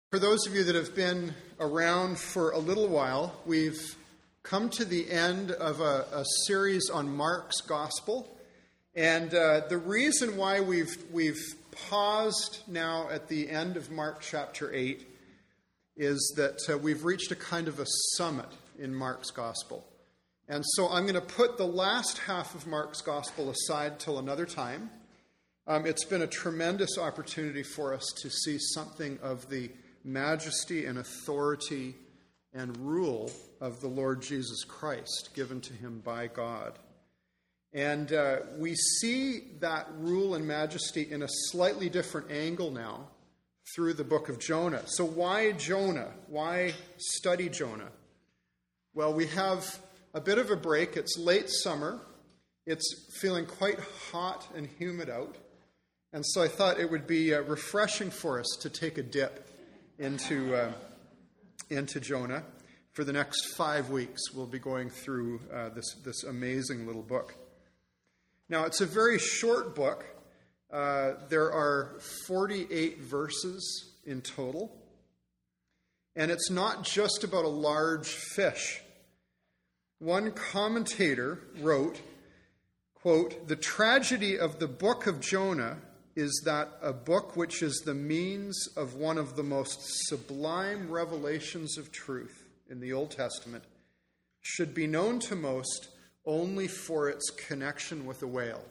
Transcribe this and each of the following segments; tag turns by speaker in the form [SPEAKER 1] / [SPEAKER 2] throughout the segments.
[SPEAKER 1] For those of you that have been around for a little while, we've come to the end of a series on Mark's Gospel. And the reason why we've paused now at the end of Mark chapter 8 is that we've reached a kind of a summit in Mark's Gospel. And so I'm going to put the last half of Mark's Gospel aside till another time. It's been a tremendous opportunity for us to see something of the majesty and authority and rule of the Lord Jesus Christ given to him by God. And we see that rule and majesty in a slightly different angle now through the book of Jonah. So why Jonah? Why study Jonah? Well, we have a bit of a break. It's late summer. It's feeling quite hot and humid out. And so I thought it would be refreshing for us to take a dip into Jonah. For the next 5 weeks, we'll be going through this amazing little book. Now, it's a very short book. There are 48 verses in total. And it's not just about a large fish. One commentator wrote, quote, "The tragedy of the book of Jonah is that a book which is the means of one of the most sublime revelations of truth in the Old Testament should be known to most only for its connection with a whale."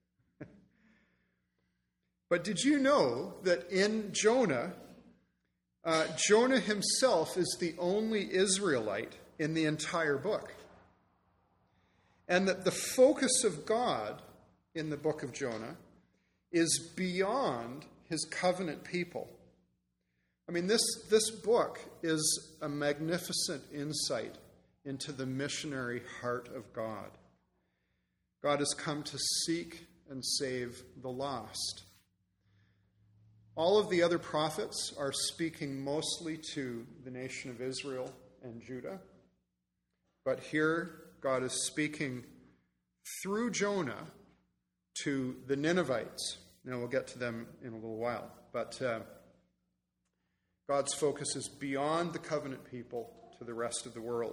[SPEAKER 1] But did you know that in Jonah, Jonah himself is the only Israelite in the entire book? And that the focus of God in the book of Jonah is beyond his covenant people. I mean, this book is a magnificent insight into the missionary heart of God. God has come to seek and save the lost. All of the other prophets are speaking mostly to the nation of Israel and Judah. But here, God is speaking through Jonah to the Ninevites. Now, we'll get to them in a little while. But God's focus is beyond the covenant people to the rest of the world.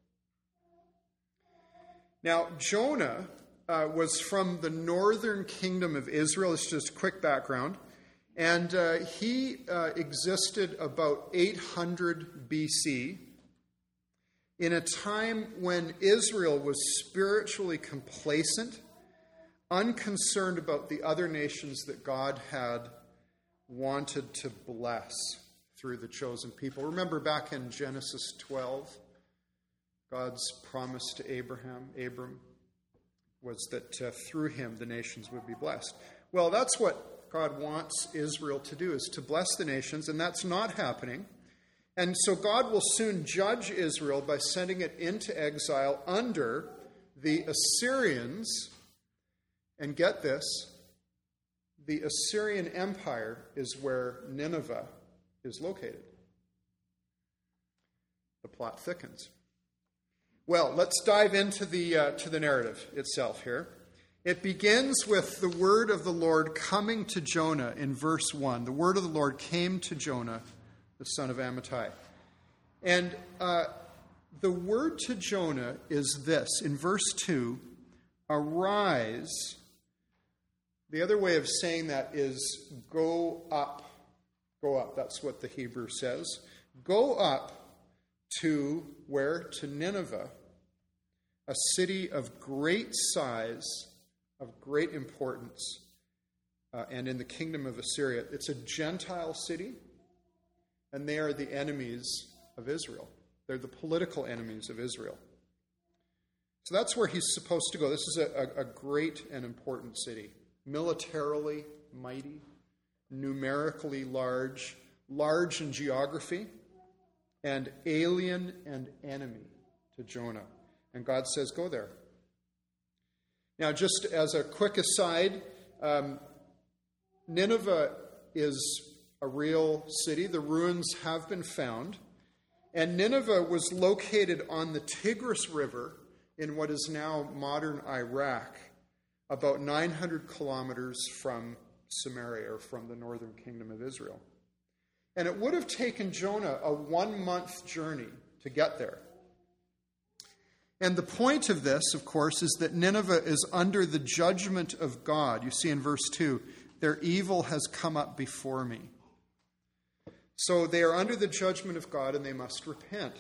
[SPEAKER 1] Now, Jonah was from the northern kingdom of Israel. It's just a quick background. And he existed about 800 BC in a time when Israel was spiritually complacent, unconcerned about the other nations that God had wanted to bless through the chosen people. Remember back in Genesis 12, God's promise to Abram was that through him the nations would be blessed. Well, that's what God wants Israel to do, is to bless the nations, and that's not happening. And so God will soon judge Israel by sending it into exile under the Assyrians. And get this, the Assyrian Empire is where Nineveh is located. The plot thickens. Well, let's dive into the narrative itself here. It begins with the word of the Lord coming to Jonah in verse 1. The word of the Lord came to Jonah, the son of Amittai. And the word to Jonah is this. In verse 2, arise. The other way of saying that is go up. Go up. That's what the Hebrew says. Go up to where? To Nineveh, a city of great size, of great importance, and in the kingdom of Assyria. It's a Gentile city, and they are the enemies of Israel. They're the political enemies of Israel. So that's where he's supposed to go. This is a great and important city. Militarily mighty, numerically large in geography, and alien and enemy to Jonah. And God says, go there. Now, just as a quick aside, Nineveh is a real city. The ruins have been found. And Nineveh was located on the Tigris River in what is now modern Iraq, about 900 kilometers from Samaria, or from the northern kingdom of Israel. And it would have taken Jonah a 1-month journey to get there. And the point of this, of course, is that Nineveh is under the judgment of God. You see in verse 2, their evil has come up before me. So they are under the judgment of God and they must repent.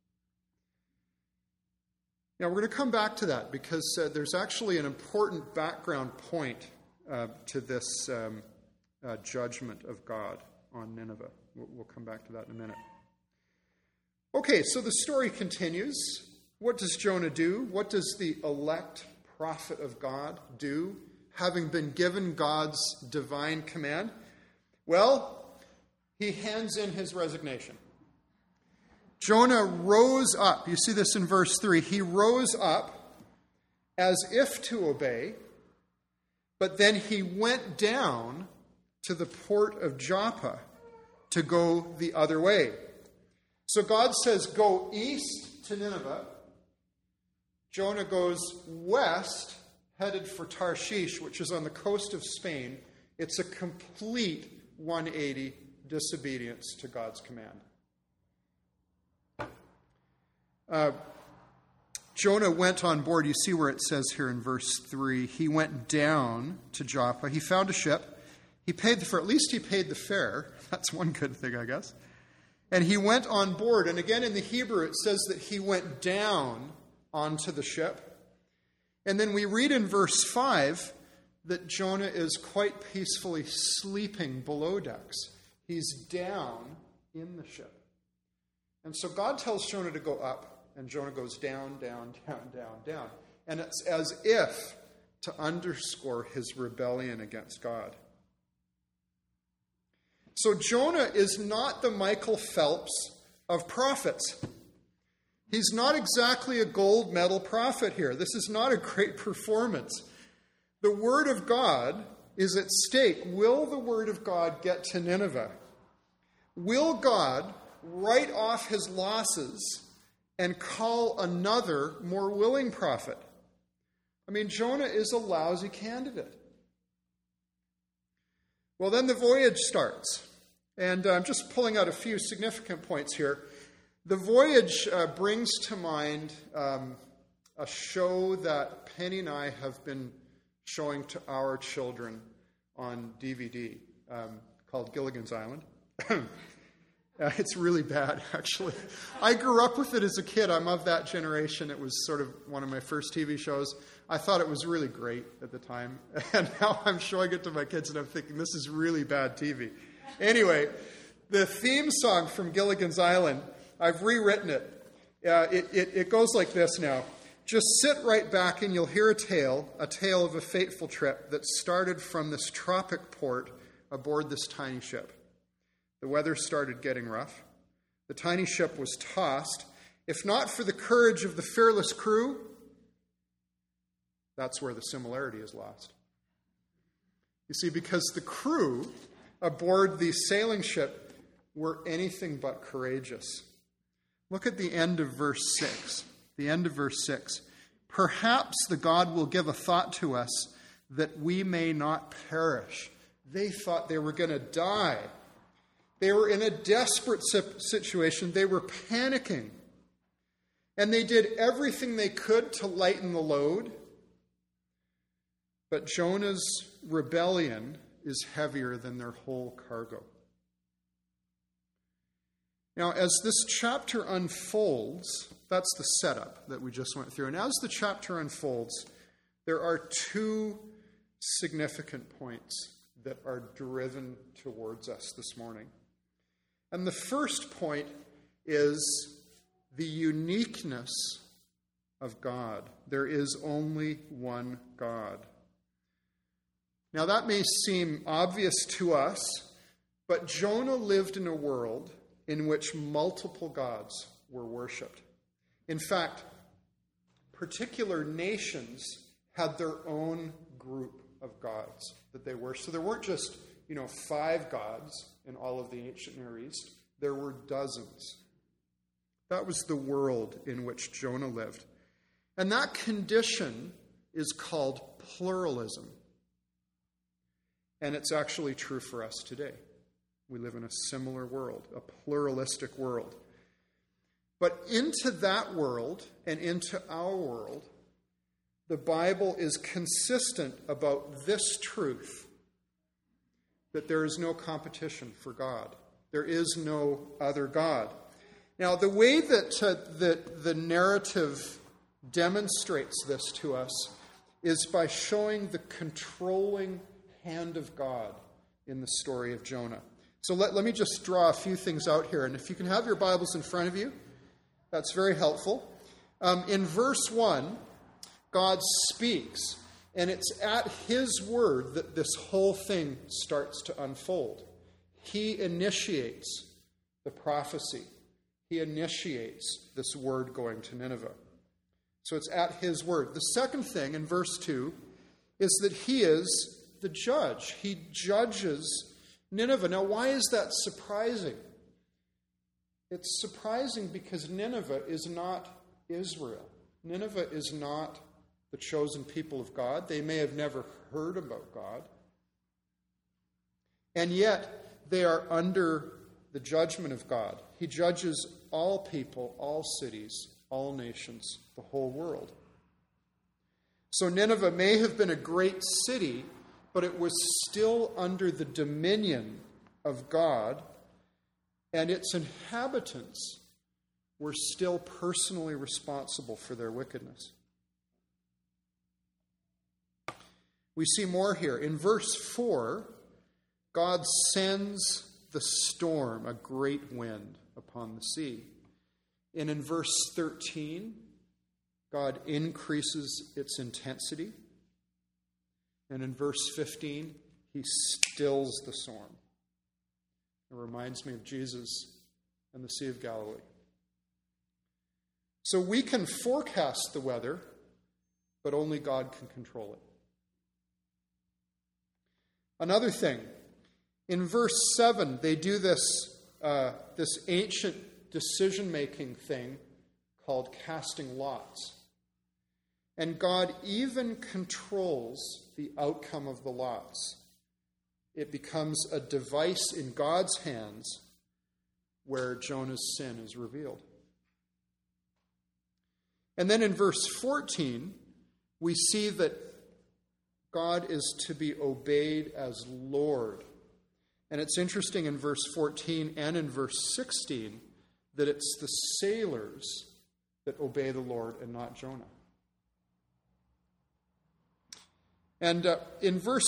[SPEAKER 1] Now we're going to come back to that because there's actually an important background point to this judgment of God on Nineveh. We'll come back to that in a minute. Okay, so the story continues. What does Jonah do? What does the elect prophet of God do, having been given God's divine command? Well, he hands in his resignation. Jonah rose up. You see this in verse 3. He rose up as if to obey, but then he went down to the port of Joppa to go the other way. So God says, go east to Nineveh. Jonah goes west, headed for Tarshish, which is on the coast of Spain. It's a complete 180 disobedience to God's command. Jonah went on board. You see where it says here in verse 3, he went down to Joppa. He found a ship. He paid the fare. At least he paid the fare. That's one good thing, I guess. And he went on board. And again, in the Hebrew, it says that he went down onto the ship. And then we read in verse 5 that Jonah is quite peacefully sleeping below decks. He's down in the ship. And so God tells Jonah to go up, and Jonah goes down, down, down, down, down. And it's as if to underscore his rebellion against God. So Jonah is not the Michael Phelps of prophets. He's not exactly a gold medal prophet here. This is not a great performance. The word of God is at stake. Will the word of God get to Nineveh? Will God write off his losses and call another, more willing prophet? I mean, Jonah is a lousy candidate. Well, then the voyage starts. And I'm just pulling out a few significant points here. The voyage brings to mind a show that Penny and I have been showing to our children on DVD called Gilligan's Island. It's really bad, actually. I grew up with it as a kid. I'm of that generation. It was sort of one of my first TV shows. I thought it was really great at the time. And now I'm showing it to my kids and I'm thinking, this is really bad TV. Anyway, the theme song from Gilligan's Island, I've rewritten it. It goes like this now. Just sit right back and you'll hear a tale of a fateful trip that started from this tropic port aboard this tiny ship. The weather started getting rough. The tiny ship was tossed. If not for the courage of the fearless crew, that's where the similarity is lost. You see, because the crew aboard the sailing ship were anything but courageous. Look at the end of verse 6. The end of verse 6. Perhaps the God will give a thought to us that we may not perish. They thought they were going to die. They were in a desperate situation. They were panicking. And they did everything they could to lighten the load. But Jonah's rebellion is heavier than their whole cargo. Now, as this chapter unfolds, that's the setup that we just went through. And as the chapter unfolds, there are two significant points that are driven towards us this morning. And the first point is the uniqueness of God. There is only one God. Now, that may seem obvious to us, but Jonah lived in a world in which multiple gods were worshipped. In fact, particular nations had their own group of gods that they worshipped. So there weren't just, 5 gods in all of the ancient Near East. There were dozens. That was the world in which Jonah lived. And that condition is called pluralism. And it's actually true for us today. We live in a similar world, a pluralistic world. But into that world and into our world, the Bible is consistent about this truth, that there is no competition for God. There is no other God. Now, the way that the narrative demonstrates this to us is by showing the controlling hand of God in the story of Jonah. So let me just draw a few things out here. And if you can have your Bibles in front of you, that's very helpful. In verse 1, God speaks, and it's at his word that this whole thing starts to unfold. He initiates the prophecy. He initiates this word going to Nineveh. So it's at his word. The second thing in verse 2 is that he is the judge. He judges Nineveh. Now, why is that surprising? It's surprising because Nineveh is not Israel. Nineveh is not the chosen people of God. They may have never heard about God. And yet, they are under the judgment of God. He judges all people, all cities, all nations, the whole world. So Nineveh may have been a great city, but it was still under the dominion of God, and its inhabitants were still personally responsible for their wickedness. We see more here. In verse 4, God sends the storm, a great wind, upon the sea. And in verse 13, God increases its intensity. And in verse 15, he stills the storm. It reminds me of Jesus and the Sea of Galilee. So we can forecast the weather, but only God can control it. Another thing, in verse 7, they do this ancient decision-making thing called casting lots. And God even controls the outcome of the lots. It becomes a device in God's hands where Jonah's sin is revealed. And then in verse 14, we see that God is to be obeyed as Lord. And it's interesting in verse 14 and in verse 16 that it's the sailors that obey the Lord and not Jonah. And in verse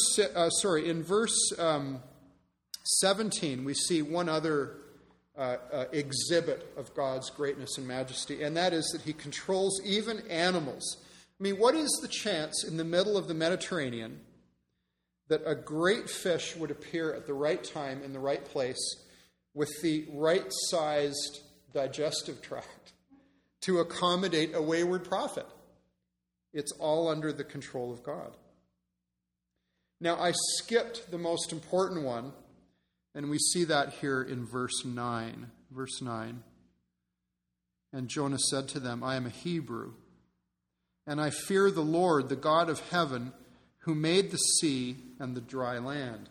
[SPEAKER 1] 17, we see one other exhibit of God's greatness and majesty, and that is that he controls even animals. I mean, what is the chance in the middle of the Mediterranean that a great fish would appear at the right time in the right place with the right-sized digestive tract to accommodate a wayward prophet? It's all under the control of God. Now, I skipped the most important one, and we see that here in verse 9. Verse 9. And Jonah said to them, I am a Hebrew, and I fear the Lord, the God of heaven, who made the sea and the dry land.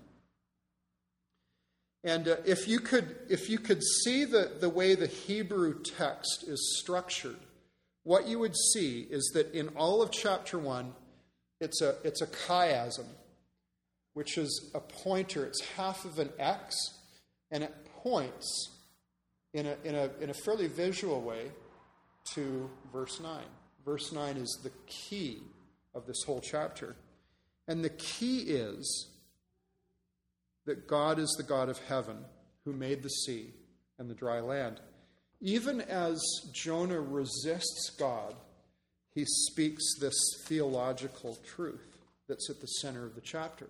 [SPEAKER 1] And if you could see the way the Hebrew text is structured, what you would see is that in all of chapter 1, it's a chiasm, which is a pointer. It's half of an X, and it points in a fairly visual way to verse 9. Verse 9 is the key of this whole chapter. And the key is that God is the God of heaven who made the sea and the dry land. Even as Jonah resists God, he speaks this theological truth that's at the center of the chapter.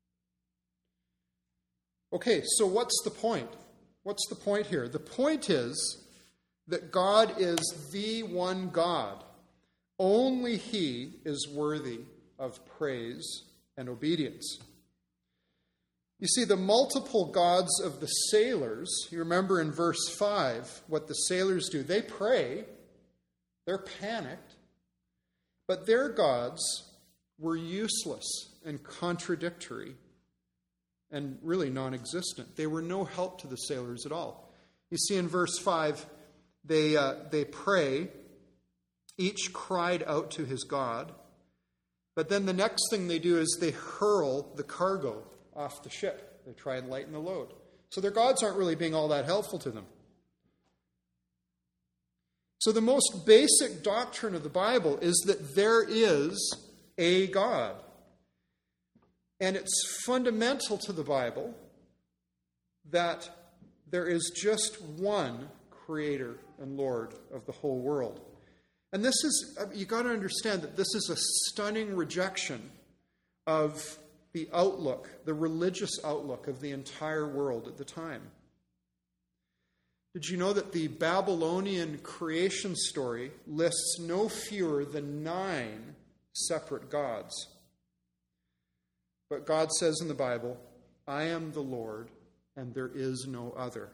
[SPEAKER 1] Okay, so what's the point? What's the point here? The point is that God is the one God. Only he is worthy of praise and obedience. You see, the multiple gods of the sailors, you remember in verse 5 what the sailors do. They pray, they're panicked, but their gods were useless and contradictory and really non-existent. They were no help to the sailors at all. You see in verse 5, they pray. Each cried out to his God. But then the next thing they do is they hurl the cargo off the ship. They try and lighten the load. So their gods aren't really being all that helpful to them. So the most basic doctrine of the Bible is that there is a God. And it's fundamental to the Bible that there is just one Creator and Lord of the whole world. And this is, you got to understand that this is a stunning rejection of the outlook, the religious outlook of the entire world at the time. Did you know that the Babylonian creation story lists no fewer than 9 separate gods? But God says in the Bible, I am the Lord, and there is no other.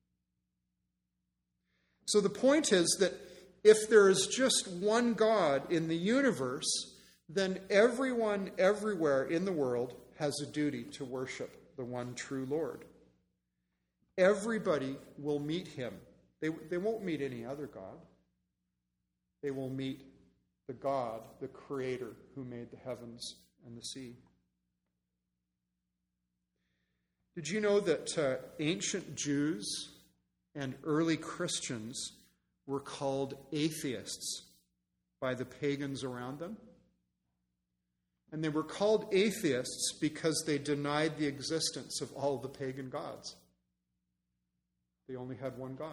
[SPEAKER 1] So the point is that if there is just one God in the universe, then everyone everywhere in the world has a duty to worship the one true Lord. Everybody will meet him. They won't meet any other God. They will meet the God, the Creator, who made the heavens and the sea. Did you know that ancient Jews and early Christians were called atheists by the pagans around them? And they were called atheists because they denied the existence of all the pagan gods. They only had one God.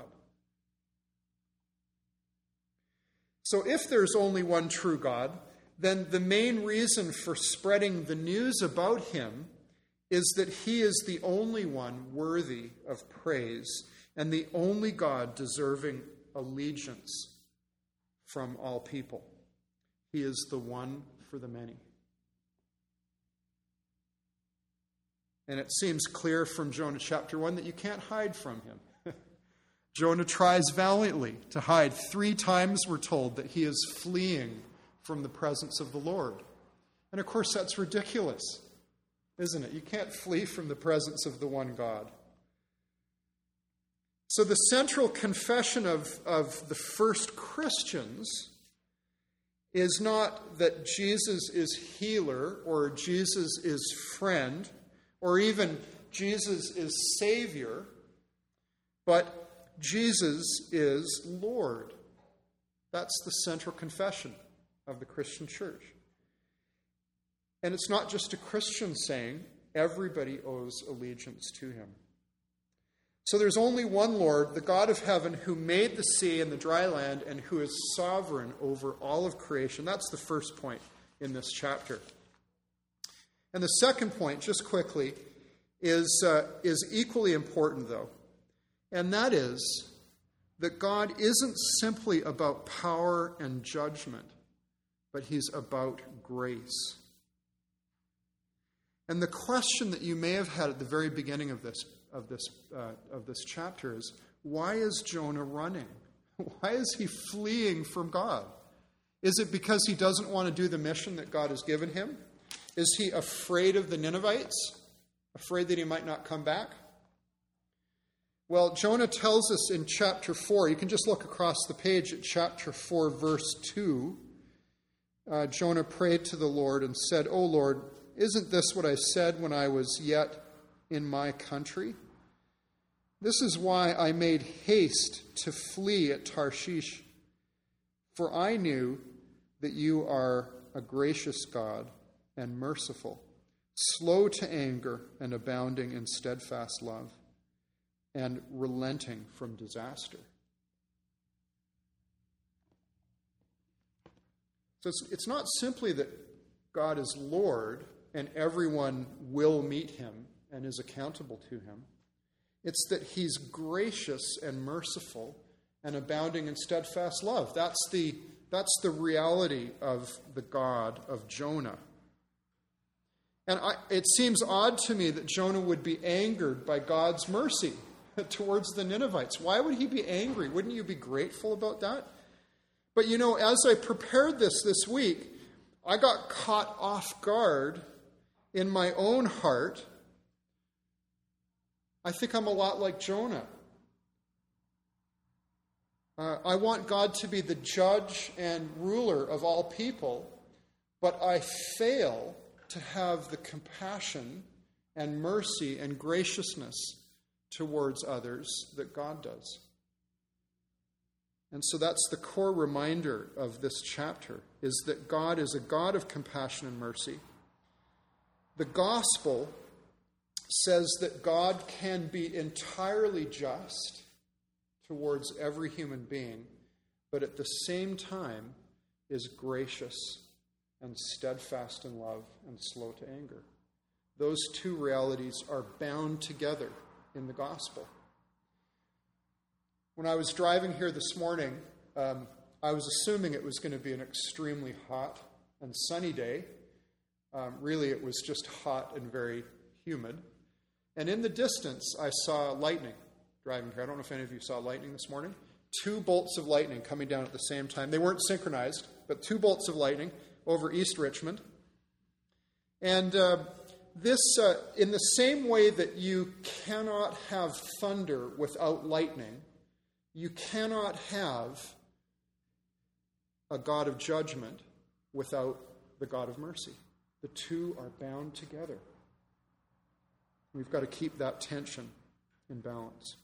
[SPEAKER 1] So if there's only one true God, then the main reason for spreading the news about him is that he is the only one worthy of praise and the only God deserving allegiance from all people. He is the one for the many. And it seems clear from Jonah chapter 1 that you can't hide from him. Jonah tries valiantly to hide. 3 times we're told that he is fleeing from the presence of the Lord. And of course that's ridiculous, isn't it? You can't flee from the presence of the one God. So the central confession of the first Christians is not that Jesus is healer or Jesus is friend or even Jesus is Savior, but Jesus is Lord. That's the central confession of the Christian church. And it's not just a Christian saying, everybody owes allegiance to him. So there's only one Lord, the God of heaven, who made the sea and the dry land and who is sovereign over all of creation. That's the first point in this chapter. And the second point, just quickly, is equally important, though. And that is that God isn't simply about power and judgment, but he's about grace. And the question that you may have had at the very beginning of this chapter is, why is Jonah running? Why is he fleeing from God? Is it because he doesn't want to do the mission that God has given him? Is he afraid of the Ninevites? Afraid that he might not come back? Well, Jonah tells us in chapter 4, you can just look across the page at chapter 4, verse 2. Jonah prayed to the Lord and said, "O Lord, isn't this what I said when I was yet in my country? This is why I made haste to flee at Tarshish, for I knew that you are a gracious God and merciful, slow to anger and abounding in steadfast love, and relenting from disaster." So it's not simply that God is Lord and everyone will meet him and is accountable to him. It's that he's gracious and merciful and abounding in steadfast love. That's the reality of the God of Jonah. And it seems odd to me that Jonah would be angered by God's mercy towards the Ninevites. Why would he be angry? Wouldn't you be grateful about that? But as I prepared this week, I got caught off guard in my own heart I think I'm a lot like Jonah. I want God to be the judge and ruler of all people, but I fail to have the compassion and mercy and graciousness towards others that God does. And so that's the core reminder of this chapter, is that God is a God of compassion and mercy. The gospel says that God can be entirely just towards every human being, but at the same time is gracious and steadfast in love and slow to anger. Those two realities are bound together in the gospel. When I was driving here this morning, I was assuming it was going to be an extremely hot and sunny day. Really, it was just hot and very humid. And in the distance, I saw lightning driving here. I don't know if any of you saw lightning this morning. 2 bolts of lightning coming down at the same time. They weren't synchronized, but 2 bolts of lightning over East Richmond. And this, in the same way that you cannot have thunder without lightning, you cannot have a God of judgment without the God of mercy. The two are bound together. We've got to keep that tension in balance.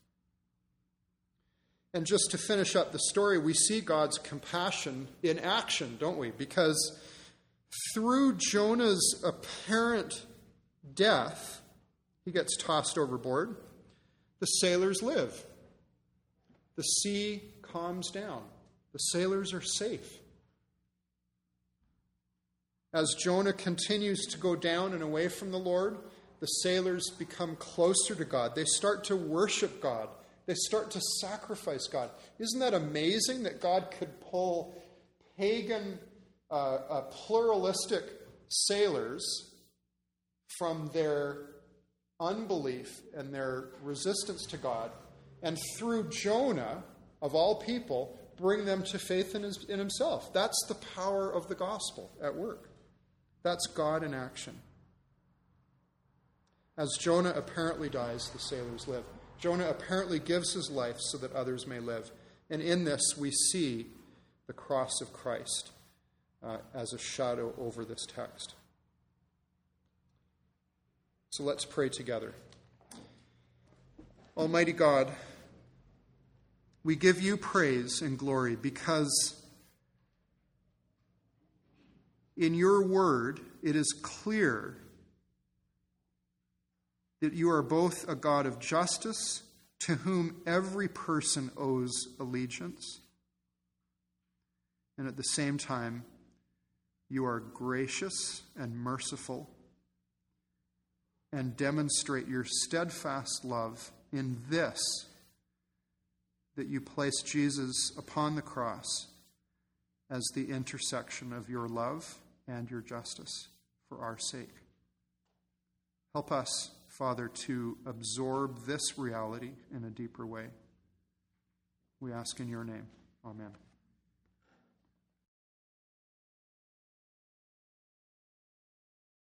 [SPEAKER 1] And just to finish up the story, we see God's compassion in action, don't we? Because through Jonah's apparent death, he gets tossed overboard. The sailors live. The sea calms down. The sailors are safe. As Jonah continues to go down and away from the Lord, the sailors become closer to God. They start to worship God. They start to sacrifice God. Isn't that amazing that God could pull pagan, pluralistic sailors from their unbelief and their resistance to God, and through Jonah, of all people, bring them to faith in himself? That's the power of the gospel at work. That's God in action. As Jonah apparently dies, the sailors live. Jonah apparently gives his life so that others may live. And in this, we see the cross of Christ as a shadow over this text. So let's pray together. Almighty God, we give you praise and glory because in your word it is clear that you are both a God of justice to whom every person owes allegiance, and at the same time you are gracious and merciful and demonstrate your steadfast love in this, that you place Jesus upon the cross as the intersection of your love and your justice for our sake. Help us, Father, to absorb this reality in a deeper way. We ask in your name. Amen.